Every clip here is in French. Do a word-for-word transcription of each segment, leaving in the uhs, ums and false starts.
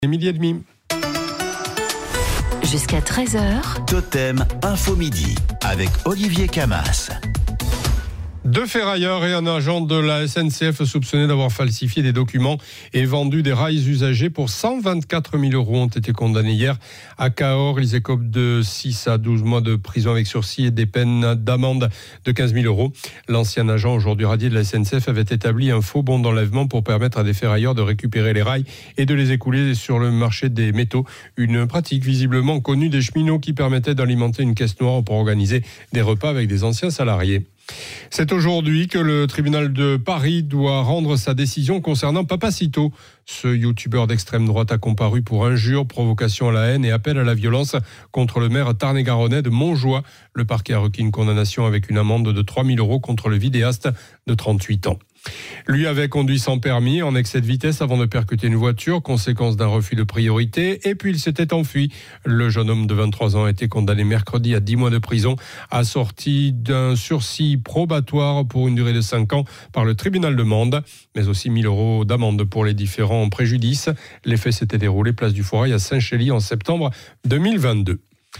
Midi et demi. Jusqu'à treize heures. Totem Info Midi avec Olivier Camas. Deux ferrailleurs et un agent de la S N C F soupçonnés d'avoir falsifié des documents et vendu des rails usagés pour cent vingt-quatre mille euros ont été condamnés hier à Cahors. Ils écopent de six à douze mois de prison avec sursis et des peines d'amende de quinze mille euros. L'ancien agent, aujourd'hui radié de la S N C F, avait établi un faux bon d'enlèvement pour permettre à des ferrailleurs de récupérer les rails et de les écouler sur le marché des métaux. Une pratique visiblement connue des cheminots qui permettait d'alimenter une caisse noire pour organiser des repas avec des anciens salariés. C'est aujourd'hui que le tribunal de Paris doit rendre sa décision concernant Papacito. Ce youtubeur d'extrême droite a comparu pour injure, provocation à la haine et appel à la violence contre le maire tarn-et-garonnais de Montjoie. Le parquet a requis une condamnation avec une amende de trois mille euros contre le vidéaste de trente-huit ans. Lui avait conduit sans permis, en excès de vitesse avant de percuter une voiture, conséquence d'un refus de priorité, et puis il s'était enfui. Le jeune homme de vingt-trois ans a été condamné mercredi à dix mois de prison, assorti d'un sursis probatoire pour une durée de cinq ans par le tribunal de Mende, mais aussi mille euros d'amende pour les différents préjudices. Les faits s'étaient déroulés place du Foirail à Saint-Chély en septembre deux mille vingt-deux.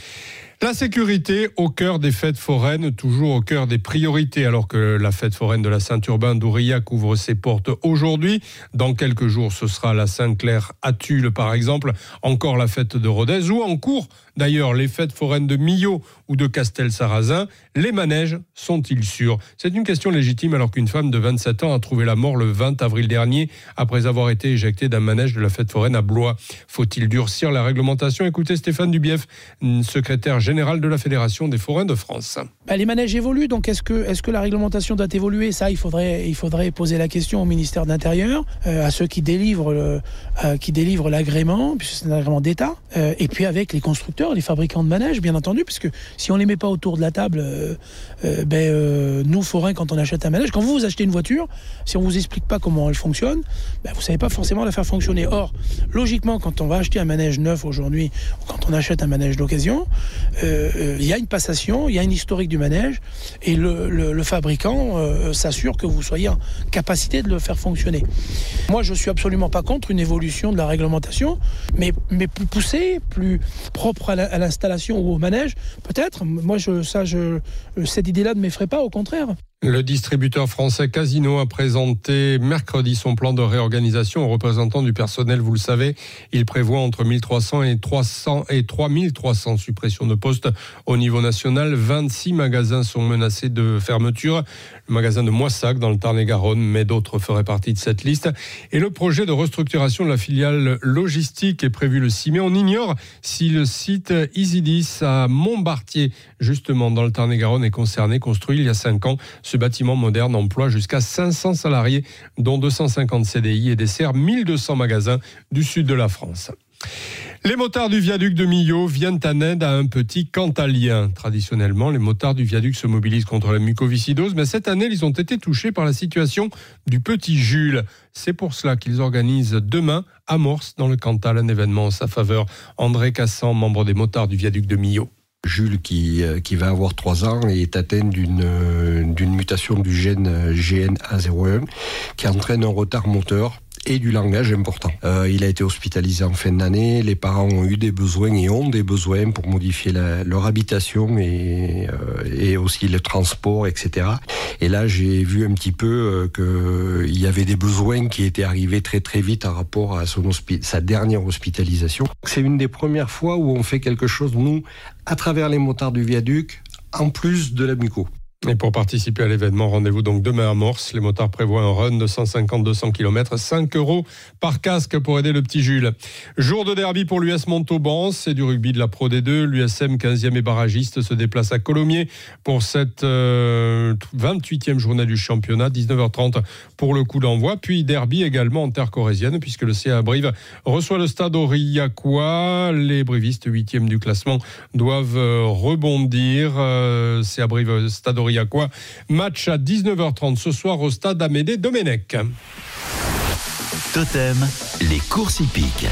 La sécurité au cœur des fêtes foraines, toujours au cœur des priorités, alors que la fête foraine de la Saint-Urbain d'Aurillac ouvre ses portes aujourd'hui. Dans quelques jours, ce sera la Saint-Clair à Tulle, par exemple, encore la fête de Rodez, ou en cours, d'ailleurs, les fêtes foraines de Millau ou de Castel-Sarrazin. Les manèges sont-ils sûrs ? C'est une question légitime alors qu'une femme de vingt-sept ans a trouvé la mort le vingt avril dernier après avoir été éjectée d'un manège de la fête foraine à Blois. Faut-il durcir la réglementation ? Écoutez Stéphane Dubief, secrétaire général de la Fédération des forains de France. Bah, les manèges évoluent, donc est-ce que, est-ce que la réglementation doit évoluer ? Ça, il faudrait, il faudrait poser la question au ministère de l'Intérieur, euh, à ceux qui délivrent, le, euh, qui délivrent l'agrément, puisque c'est un agrément d'État, euh, et puis avec les constructeurs, les fabricants de manèges, bien entendu, puisque si on ne les met pas autour de la table, euh, euh, ben, euh, nous, forains, quand on achète un manège, quand vous, vous achetez une voiture, si on ne vous explique pas comment elle fonctionne, ben, vous ne savez pas forcément la faire fonctionner. Or, logiquement, quand on va acheter un manège neuf aujourd'hui, ou quand on achète un manège d'occasion, il euh, y a une passation, il y a une historique du manège, et le, le, le fabricant euh, s'assure que vous soyez en capacité de le faire fonctionner. Moi, je ne suis absolument pas contre une évolution de la réglementation, mais, mais plus poussée, plus propre à, la, à l'installation ou au manège, peut-être. Moi, je, ça, je, cette idée-là ne m'effraie pas, au contraire. Le distributeur français Casino a présenté mercredi son plan de réorganisation aux représentants du personnel. Vous le savez, il prévoit entre mille trois cents et trois cents et trois mille trois cents suppressions de postes au niveau national. vingt-six magasins sont menacés de fermeture. Le magasin de Moissac dans le Tarn-et-Garonne, mais d'autres feraient partie de cette liste. Et le projet de restructuration de la filiale logistique est prévu le six mai. On ignore si le site Isidis à Montbartier, justement dans le Tarn-et-Garonne, est concerné, construit il y a cinq ans. Ce bâtiment moderne emploie jusqu'à cinq cents salariés, dont deux cent cinquante C D I, et dessert mille deux cents magasins du sud de la France. Les motards du viaduc de Millau viennent en aide à un petit Cantalien. Traditionnellement, les motards du viaduc se mobilisent contre la mucoviscidose, mais cette année, ils ont été touchés par la situation du petit Jules. C'est pour cela qu'ils organisent demain à Morse, dans le Cantal, un événement en sa faveur. André Cassan, membre des motards du viaduc de Millau. Jules, qui, qui va avoir trois ans, est atteint d'une, d'une mutation du gène G N A zéro un qui entraîne un retard moteur et du langage important. Euh, il a été hospitalisé en fin d'année, les parents ont eu des besoins et ont des besoins pour modifier la, leur habitation et, euh, et aussi le transport, et cetera. Et là, j'ai vu un petit peu euh, qu'il y avait des besoins qui étaient arrivés très très vite en rapport à son hospi- sa dernière hospitalisation. C'est une des premières fois où on fait quelque chose, nous, à travers les motards du viaduc, en plus de la muco. Et pour participer à l'événement, rendez-vous donc demain à Morse. Les motards prévoient un run de cent cinquante à deux cents kilomètres, cinq euros par casque pour aider le petit Jules. Jour de derby pour l'U S Montauban, c'est du rugby de la Pro D deux. L'U S M quinzième et barragiste se déplace à Colomiers pour cette euh, vingt-huitième journée du championnat, dix-neuf heures trente pour le coup d'envoi. Puis derby également en terre corrézienne, puisque le C A Brive reçoit le stade aurillacois. Les brivistes huitième du classement doivent euh, rebondir. Euh, C A Brive, stade aurillacois. Match à dix-neuf heures trente ce soir au stade Amédée Domenech. Totem, les courses hippiques.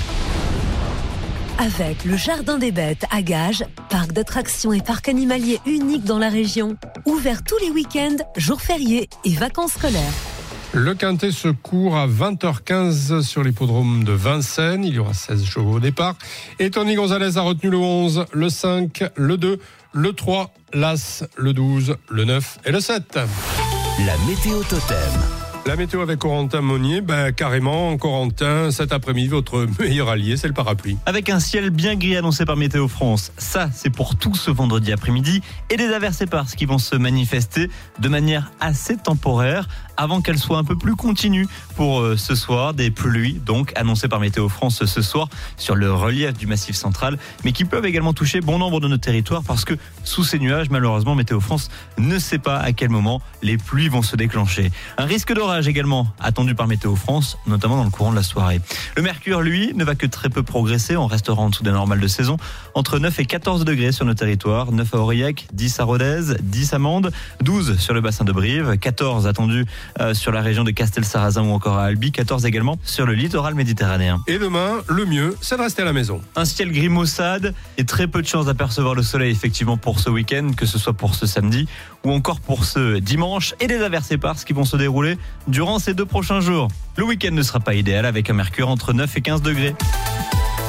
Avec le Jardin des Bêtes à Gages, parc d'attractions et parc animalier unique dans la région. Ouvert tous les week-ends, jours fériés et vacances scolaires. Le Quintet se court à vingt heures quinze sur l'hippodrome de Vincennes. Il y aura seize chevaux au départ. Et Tony Gonzalez a retenu le onze, le cinq, le deux, le trois, l'As, le douze, le neuf et le sept. La météo totem. La météo avec Corentin Monnier, ben carrément, Corentin, cet après-midi, votre meilleur allié, c'est le parapluie. Avec un ciel bien gris annoncé par Météo France, ça c'est pour tout ce vendredi après-midi, et des averses éparses qui vont se manifester de manière assez temporaire, avant qu'elles soient un peu plus continues pour euh, ce soir. Des pluies donc annoncées par Météo France ce soir sur le relief du Massif central, mais qui peuvent également toucher bon nombre de nos territoires parce que sous ces nuages, malheureusement, Météo France ne sait pas à quel moment les pluies vont se déclencher. Un risque d'orage également attendu par Météo France, notamment dans le courant de la soirée. Le mercure, lui, ne va que très peu progresser. On restera en dessous des normales de saison, entre neuf et quatorze degrés sur nos territoires. neuf à Aurillac, dix à Rodez, dix à Mende, douze sur le bassin de Brive, quatorze attendus euh, sur la région de Castel-Sarrazin ou encore à Albi, quatorze également sur le littoral méditerranéen. Et demain, le mieux, c'est de rester à la maison. Un ciel gris maussade et très peu de chances d'apercevoir le soleil effectivement pour ce week-end, que ce soit pour ce samedi ou encore pour ce dimanche, et des averses éparses qui vont se dérouler durant ces deux prochains jours. Le week-end ne sera pas idéal avec un mercure entre neuf et quinze degrés.